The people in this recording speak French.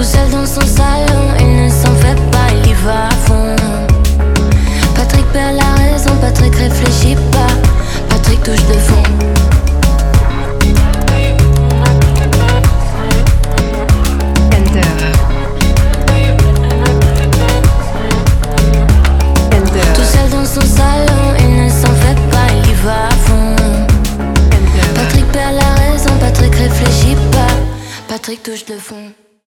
Tout seul dans son salon, il ne s'en fait pas, il y va à fond. Patrick perd la raison, Patrick réfléchit pas, Patrick touche de fond. Tout seul dans son salon, il ne s'en fait pas, il y va à fond. Patrick perd la raison, Patrick réfléchit pas, Patrick touche de fond.